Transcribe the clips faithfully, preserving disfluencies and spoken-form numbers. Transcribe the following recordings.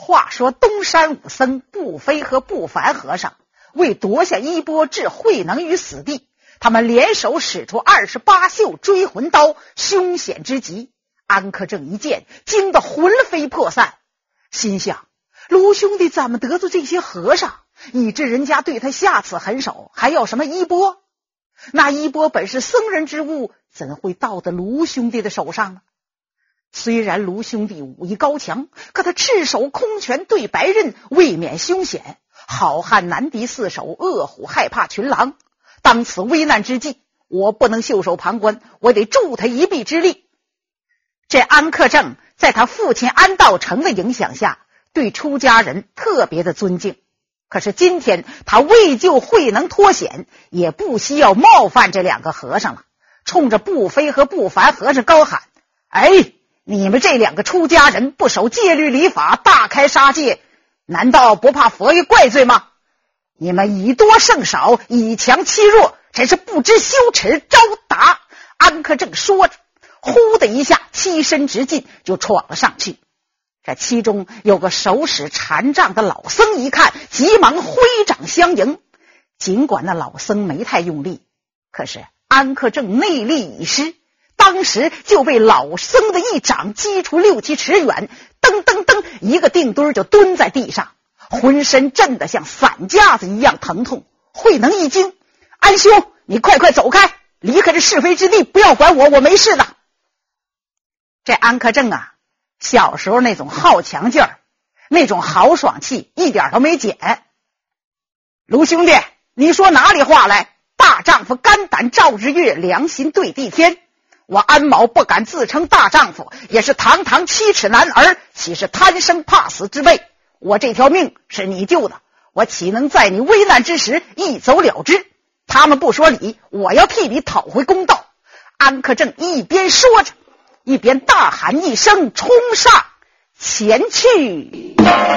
话说东山武僧不飞和不凡和尚为夺下衣钵置慧能于死地，他们联手使出二十八宿追魂刀，凶险之极。安克正一见，惊得魂飞魄散，心想卢兄弟怎么得罪这些和尚，以致人家对他下此狠手，还要什么衣钵？那衣钵本是僧人之物，怎会到得卢兄弟的手上呢？虽然卢兄弟武艺高强，可他赤手空拳对白刃，未免凶险。好汉难敌四手，恶虎害怕群狼。当此危难之际，我不能袖手旁观，我得助他一臂之力。这安克正在他父亲安道成的影响下，对出家人特别的尊敬。可是今天他为救慧能脱险，也不惜要冒犯这两个和尚了，冲着不飞和不凡和尚高喊：哎，你们这两个出家人不守戒律礼法，大开杀戒，难道不怕佛爷怪罪吗？你们以多胜少，以强欺弱，真是不知羞耻，招打！安克正说着，呼的一下欺身直进，就闯了上去。这其中有个手使禅杖的老僧一看，急忙挥掌相迎。尽管那老僧没太用力，可是安克正内力已失，当时就被老僧的一掌击出六七尺远，噔噔噔一个定墩就蹲在地上，浑身震得像散架子一样疼痛。慧能一惊：安兄，你快快走开，离开这是非之地，不要管我，我没事的。这安克正啊，小时候那种好强劲儿，那种豪爽气一点都没减。卢兄弟，你说哪里话来？大丈夫肝胆照日月，良心对地天。我安某不敢自称大丈夫，也是堂堂七尺男儿，岂是贪生怕死之辈？我这条命是你救的，我岂能在你危难之时一走了之？他们不说理，我要替你讨回公道。安克正一边说着，一边大喊一声，冲上前去。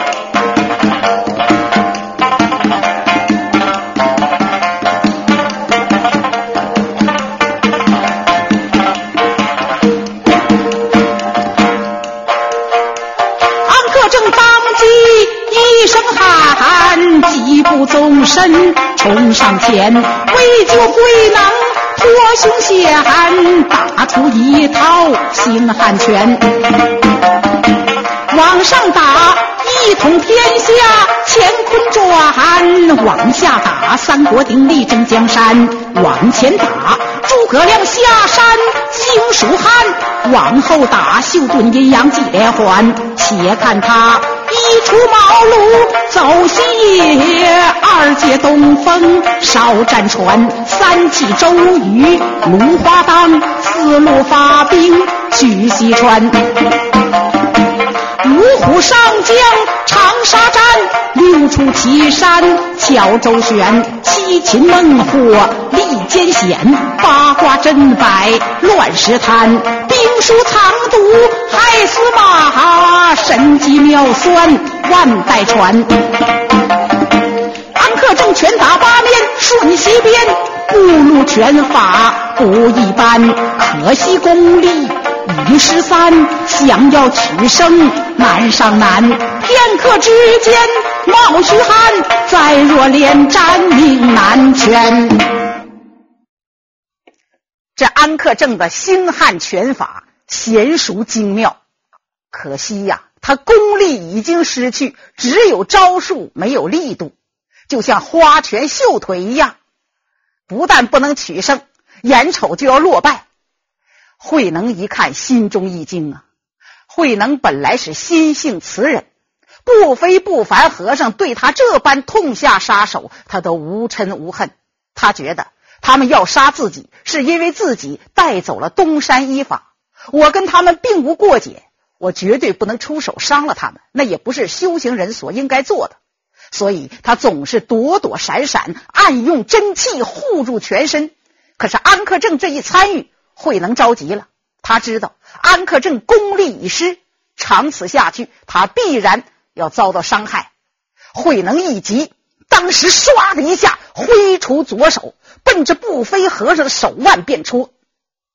一声喊，疾步纵身冲上前，为救慧能脱凶险，打出一套星汉拳，往上打一统天下，乾坤转，往下打三国鼎立镇江山，往前打诸葛亮下山兴蜀汉，往后打休顿阴阳纪连环。且看他一出茅庐走西野，二借东风烧战船，三气周瑜芦花荡，四路发兵去西川。五虎上将长沙战，六出祁山敲周旋，七擒孟获利艰险，八卦阵摆乱石滩，兵书藏毒害死马，神机妙算万代传。安克正拳打八面瞬息变，不露拳法不一般，可惜功力一十三，想要取胜难上难，片刻之间冒虚汗，再若连战命难全。 这安克正的星汉拳法娴熟精妙，可惜呀，他功力已经失去，只有招数没有力度，就像花拳绣腿一样，不但不能取胜，眼瞅就要落败。慧能一看心中一惊啊，慧能本来是心性慈人，不非不凡和尚对他这般痛下杀手，他都无嗔无恨。他觉得他们要杀自己，是因为自己带走了东山医法，我跟他们并无过节，我绝对不能出手伤了他们，那也不是修行人所应该做的。所以他总是躲躲闪闪，暗用真气护住全身。可是安克正这一参与，慧能着急了，他知道安克正功力已失，长此下去他必然要遭到伤害。慧能一急，当时唰的一下挥出左手，奔着不飞和尚的手腕便戳。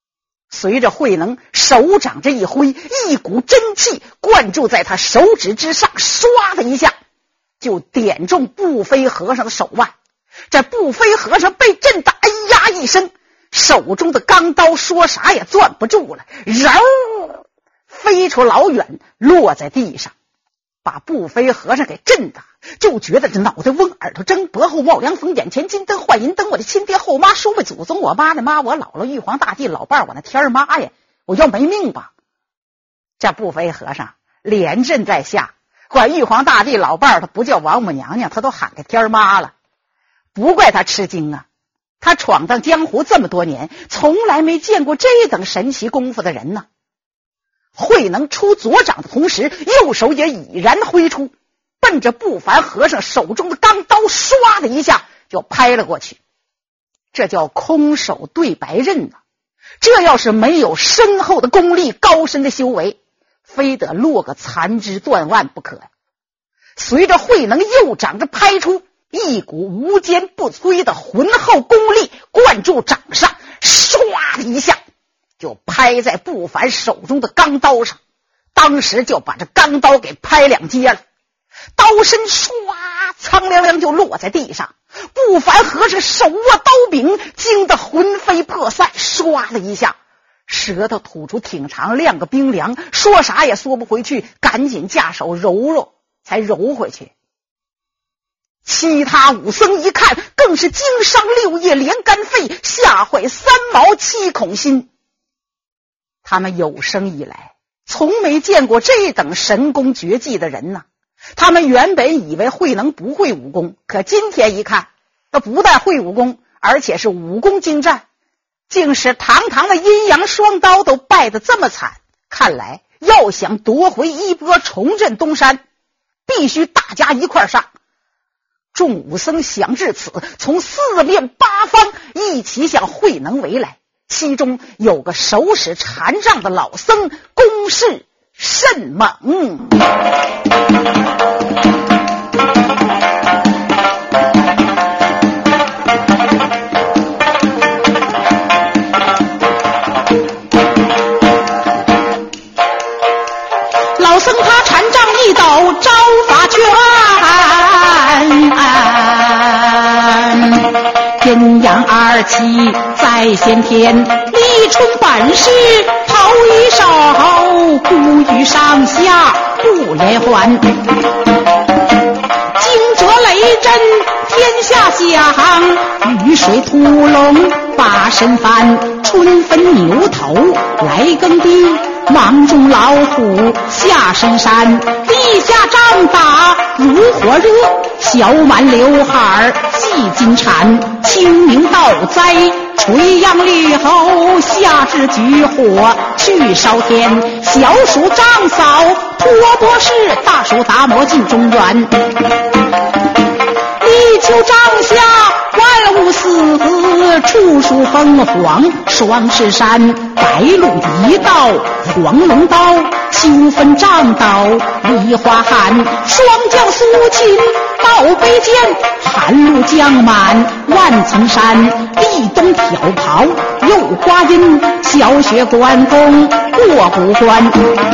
随着慧能手掌着一挥，一股真气灌注在他手指之上，唰的一下就点中不飞和尚的手腕。这不飞和尚被震得哎呀一声，手中的钢刀说啥也攥不住了，嗷飞出老远，落在地上，把不飞和尚给震的就觉得这脑袋嗡，耳朵睁，脖后冒凉风，眼前金灯换银灯，我的亲爹后妈，叔辈祖宗，我妈的妈，我姥姥，玉皇大帝，老伴儿，我那天儿妈呀，我要没命吧。这不飞和尚连震在下，管玉皇大帝老伴儿他不叫王母娘娘，他都喊个天儿妈了。不怪他吃惊啊，他闯荡江湖这么多年，从来没见过这等神奇功夫的人呢。慧能出左掌的同时，右手也已然挥出，奔着不凡和尚手中的钢刀唰的一下就拍了过去。这叫空手对白刃啊！这要是没有深厚的功力，高深的修为，非得落个残肢断腕不可。随着慧能右掌着拍出，一股无坚不摧的浑厚功力灌注掌上，唰的一下就拍在不凡手中的钢刀上，当时就把这钢刀给拍两截了，刀身唰苍凉凉就落在地上。不凡和尚手握刀柄，惊得魂飞魄散，唰的一下舌头吐出挺长，亮个冰凉，说啥也缩不回去，赶紧架手揉揉才揉回去。其他武僧一看，更是惊伤六叶连肝肺，吓坏三毛七孔心。他们有生以来从没见过这等神功绝技的人呢。他们原本以为慧能不会武功，可今天一看，他不但会武功，而且是武功精湛，竟是堂堂的阴阳双刀都败得这么惨。看来要想夺回衣钵，重振东山，必须大家一块上。众武僧想至此，从四面八方一起向慧能围来，其中有个手使禅杖的老僧，攻势甚猛。 老僧他禅杖一抖，招法全，阴阳二气在先天，立春本事头一手，故于上下不连环，惊蛰雷震天下响，雨水屠龙八神翻，春分牛头来耕地，忙中老虎下深山，地下仗打如火热，小满刘海细金蝉，清明倒栽垂杨绿后，夏至举火去烧天，小暑丈扫托钵式，大暑打磨进中原，立秋帐下万物死，处处凤凰双翅山，白鹿一道黄龙刀，秋分丈刀梨花汗，双将苏秦宝贝剑，寒露将满万层山，立冬挑袍又花阴，小雪关公过古关，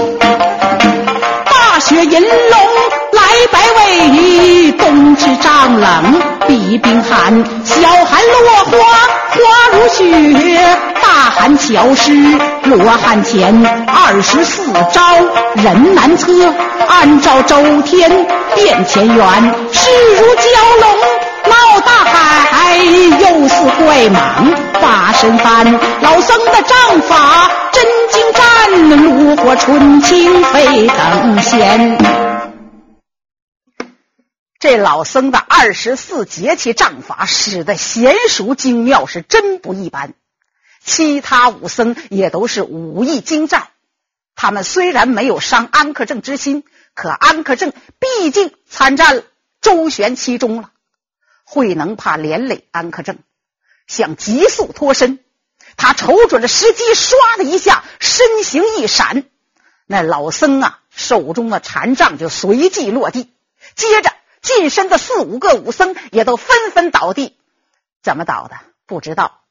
大雪银龙来百位，冬至丈冷避冰寒，小寒落花花如雪，大寒巧施罗汉前，二十四招人难测，按照周天变乾元，势如蛟龙闹大海，又似怪蟒发神翻，老僧的杖法真精湛，炉火纯青非等闲。 这老僧的二十四节气杖法使得娴熟精妙，是真不一般。其他武僧也都是武艺精湛，他们虽然没有伤安克正之心，可安克正毕竟参战了，周旋其中了。慧能怕连累安克正，想急速脱身，他瞅准了时机，唰的一下身形一闪，那老僧啊手中的禅杖就随即落地，接着近身的四五个武僧也都纷纷倒地。怎么倒的不知道，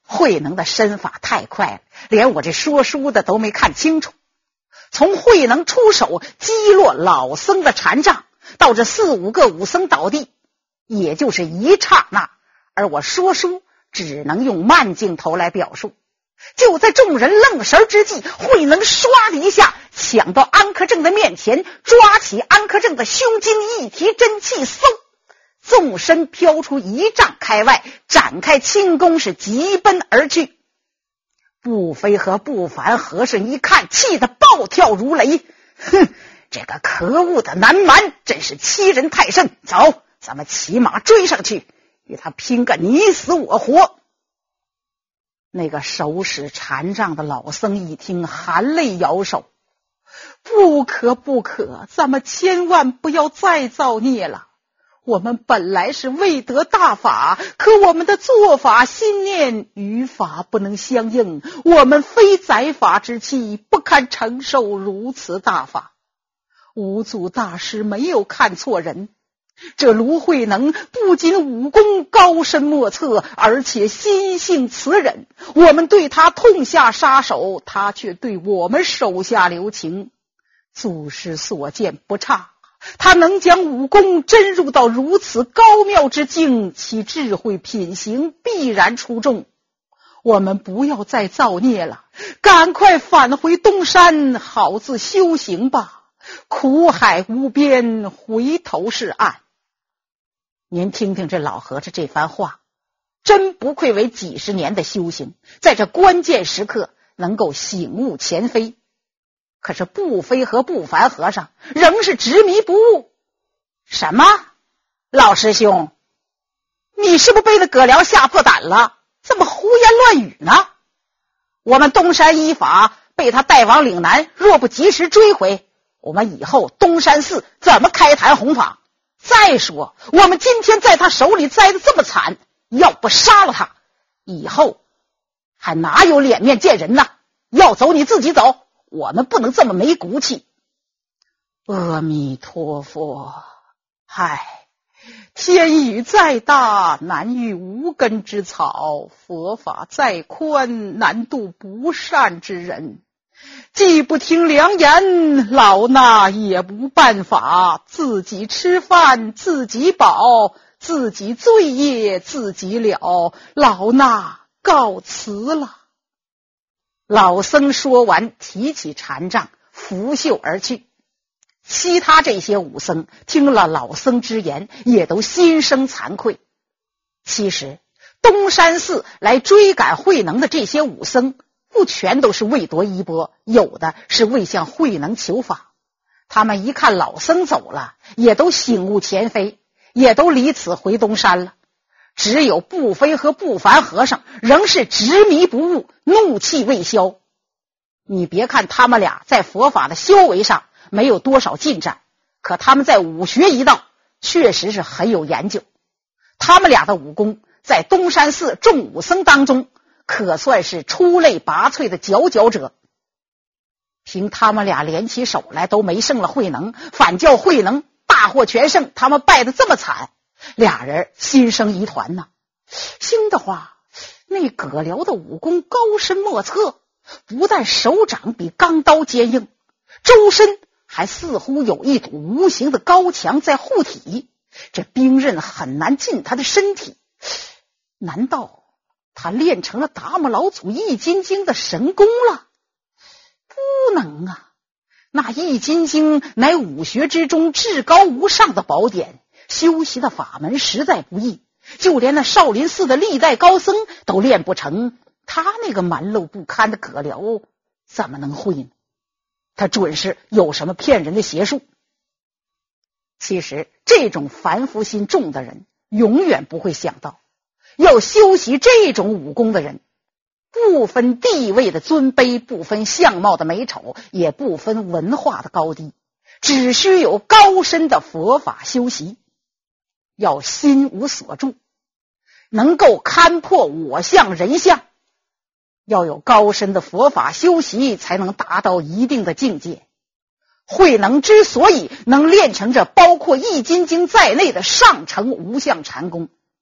慧能的身法太快了，连我这说书的都没看清楚。从慧能出手击落老僧的禅杖，到这四五个武僧倒地，也就是一刹那，而我说书只能用慢镜头来表述。就在众人愣神之际，慧能唰的一下抢到安克正的面前，抓起安克正的胸襟，一提真气，嗖，纵身飘出一丈开外，展开轻功，是急奔而去。不飞和不凡和尚一看，气得暴跳如雷，哼，这个可恶的南蛮真是欺人太甚，走，咱们骑马追上去，与他拼个你死我活。那个手使禅杖的老僧一听，含泪摇手，不可不可，咱们千万不要再造孽了。我们本来是为得大法，可我们的做法心念与法不能相应，我们非宰法之气，不堪承受如此大法。五祖大师没有看错人，这卢慧能不仅武功高深莫测，而且心性慈忍，我们对他痛下杀手，他却对我们手下留情。祖师所见不差，他能将武功真入到如此高妙之境，其智慧品行必然出众。我们不要再造孽了，赶快返回东山，好自修行吧。苦海无边，回头是岸。您听听这老和尚这番话，真不愧为几十年的修行，在这关键时刻能够醒悟前非。可是不飞和不凡和尚仍是执迷不悟。什么？老师兄，你是不是被那葛辽吓破胆了？这么胡言乱语呢？我们东山依法被他带往岭南，若不及时追回，我们以后东山寺怎么开坛弘法？再说我们今天在他手里栽得这么惨，要不杀了他，以后还哪有脸面见人呢？要走你自己走，我们不能这么没骨气。阿弥陀佛。唉，天雨再大，难遇无根之草，佛法再宽，难渡不善之人。既不听良言，老衲也无办法，自己吃饭自己饱，自己罪业自己了，老衲告辞了。老僧说完，提起禅杖，拂袖而去。其他这些武僧听了老僧之言，也都心生惭愧。其实东山寺来追赶慧能的这些武僧，不全都是为夺衣钵，有的是为向慧能求法。他们一看老僧走了，也都醒悟前非，也都离此回东山了。只有不飞和不凡和尚仍是执迷不悟，怒气未消。你别看他们俩在佛法的修为上没有多少进展，可他们在武学一道确实是很有研究。他们俩的武功在东山寺众武僧当中可算是出类拔萃的佼佼者。凭他们俩联起手来都没胜了慧能，反叫慧能大获全胜，他们败得这么惨，俩人心生疑团呢。兴的话，那葛辽的武功高深莫测，不但手掌比钢刀坚硬，周身还似乎有一堵无形的高墙在护体，这兵刃很难进他的身体。难道他练成了达摩老祖易筋经的神功了？不能啊，那易筋经乃武学之中至高无上的宝典，修习的法门实在不易，就连那少林寺的历代高僧都练不成，他那个蛮陋不堪的葛辽怎么能会呢？他准是有什么骗人的邪术。其实这种凡夫心重的人永远不会想到，要修习这种武功的人，不分地位的尊卑，不分相貌的美丑，也不分文化的高低，只需有高深的佛法修习，要心无所住，能够勘破我相人相，要有高深的佛法修习，才能达到一定的境界。慧能之所以能练成这包括易筋经在内的上乘无相禅功，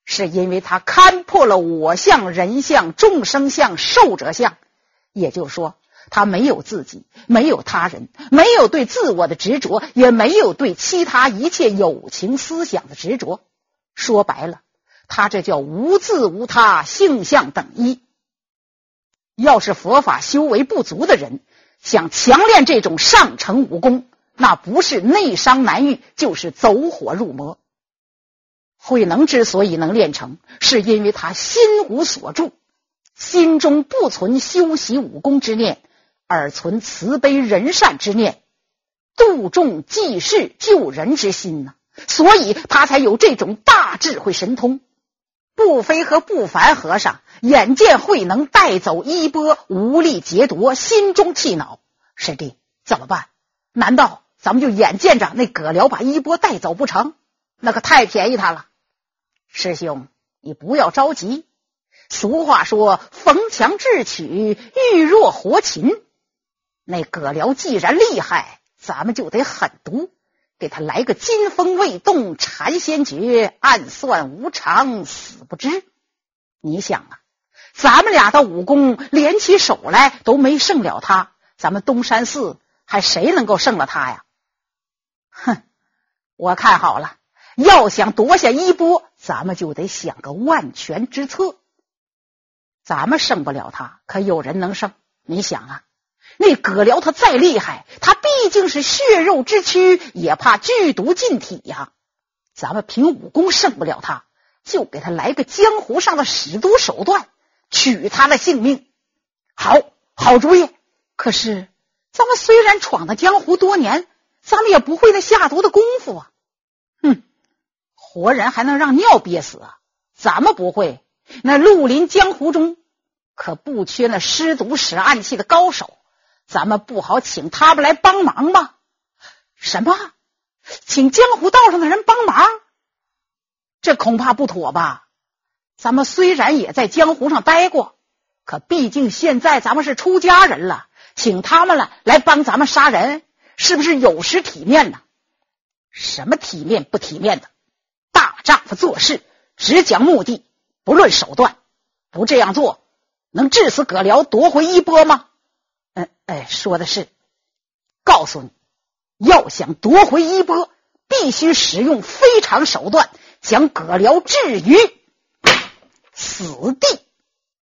是因为他看破了我相、人相、众生相、寿者相，也就是说他没有自己，没有他人，没有对自我的执着，也没有对其他一切有情思想的执着。说白了，他这叫无自无他，性相等一。要是佛法修为不足的人想强练这种上乘武功，那不是内伤难愈，就是走火入魔。慧能之所以能练成，是因为他心无所住，心中不存修习武功之念，而存慈悲仁善之念，度众济世救人之心呢、啊，所以他才有这种大智慧神通。不非和不凡和尚眼见慧能带走衣钵，无力劫夺，心中气恼。师弟，怎么办？难道咱们就眼见着那葛辽把衣钵带走不成？那可太便宜他了。师兄，你不要着急。俗话说逢强智取，遇弱活擒。那葛辽既然厉害，咱们就得狠毒，给他来个金风未动禅先觉，暗算无常死不知。你想啊，咱们俩的武功连起手来都没胜了他，咱们东山寺还谁能够胜了他呀？哼，我看好了，要想夺下衣钵，咱们就得想个万全之策。咱们胜不了他，可有人能胜。你想啊，那葛辽他再厉害，他毕竟是血肉之躯，也怕剧毒进体呀。咱们凭武功胜不了他，就给他来个江湖上的使毒手段，取他的性命。好，好主意。可是咱们虽然闯的江湖多年，咱们也不会那下毒的功夫啊。哼，活人还能让尿憋死啊？咱们不会，那绿林江湖中可不缺那施毒使暗器的高手，咱们不好请他们来帮忙吗？什么？请江湖道上的人帮忙？这恐怕不妥吧。咱们虽然也在江湖上待过，可毕竟现在咱们是出家人了，请他们了来帮咱们杀人，是不是有失体面呢？什么体面不体面的？大丈夫做事只讲目的，不论手段。不这样做，能致死葛辽夺回衣钵吗？嗯，哎，说的是。告诉你，要想夺回衣钵，必须使用非常手段，将葛辽置于死地。